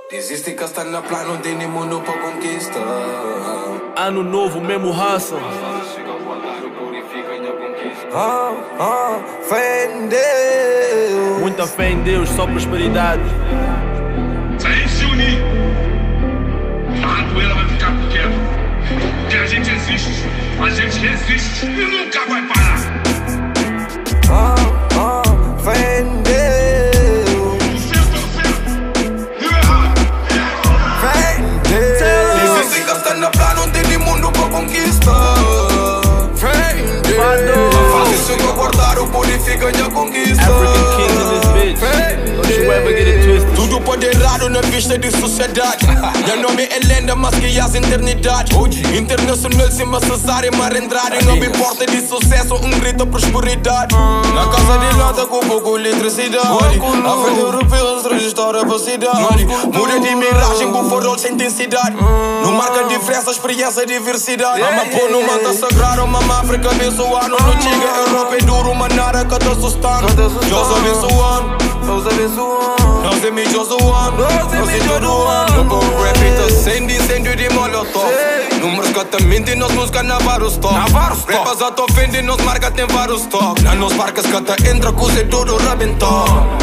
Desiste que está na plano, não tem nem mundo para conquistar. Ano novo, mesmo hustle. Fé em Deus. Muita fé em Deus, só prosperidade. Se a gente se unir, a poeira vai ficar pequena. Porque a gente existe, a gente resiste e nunca vai parar. Fé em Deus. Certo, e o errado. Fé em Deus. Desiste que está na plano, não tem nem mundo para conquistar. Fé em Deus. Faz isso que aguardar, o purifica e a conquista. African kings in this bitch. Don't you ever get it twisted. Tudo pode errado na vista de sociedade. Meu nome é lenda, mas que as eternidade. Internacional, cima Cesária, mar Andrade. Não me importa de sucesso, grito a prosperidade. Na casa de lata com pouco eletricidade. A frente europeus registra a cidade. Muda de miragem com farol sem intensidade. Não marca diferença, experiência, diversidade. Ama pôr no manta sagrado, uma África abençoada. No Tiga, Europa é duro, uma nara que te assustando. Deus abençoando. Nós é mídias do ano, nós é todo ano. No bom rap tá sendo incêndio de molotov. Números que te mentem, nós música na vários top. Rappers a te ofendem, nós marca tem vários top. Na nos barcas que te entra, coisa é tudo rebentou.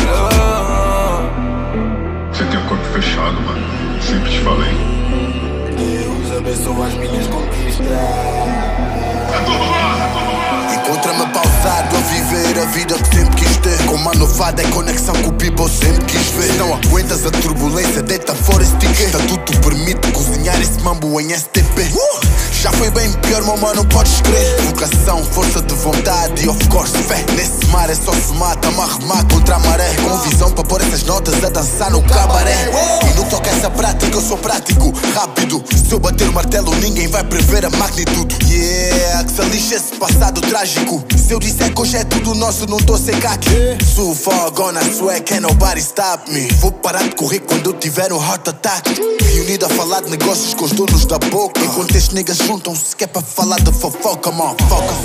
Você tem o corpo fechado, mano. Sempre te falei. Deus abençoa as minhas conquistas. É tudo lá. Encontra-me pausado a viver a vida que sempre quis ter. Com uma novada é conexão que o people sempre quis ver. Se não aguentas a turbulência, deita fora esse ticket. Estatuto permite cozinhar esse mambo em STP. Já foi bem pior, meu mano, podes crer. Vocação, força de vontade e of course fé. Nesse mar é só se mata, remar contra a maré. Com visão para pôr essas notas a dançar no cabaré. E no que toca essa prática eu sou prático, rápido. Se eu bater o martelo ninguém vai prever a magnitude. Yeah, que se lixa esse passado trágico. Se eu disser que hoje é tudo nosso, não tô sem caque. So far gone, I swear can't nobody stop me. Vou parar de correr quando eu tiver um heart attack. Reunido a falar de negócios com os donos da boca. Enquanto estes niggas juntam-se que é para falar de fofoca, man, foca.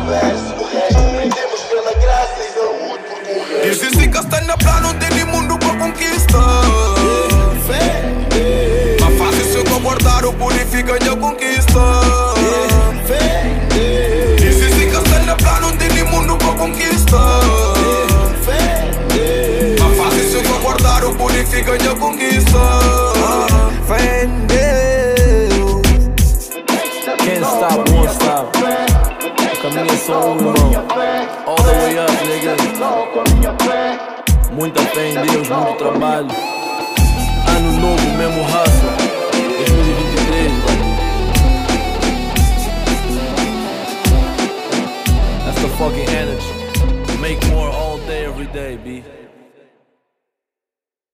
Desiste que está na plano, não tem nem mundo para conquistar. Mas faz isso que aguardar, o purifica e a conquista. Desiste que está na plano, não tem nem mundo para conquistar. Mas faz isso que aguardar, o purifica e a conquista. Fé em Deus. Can't stop, won't stop. O caminho é só um, irmão. All the way up, nigga. Muita fé em Deus, muito trabalho. Ano novo, mesmo hustle. 2023. That's the fucking energy. Make more all day, every day, B.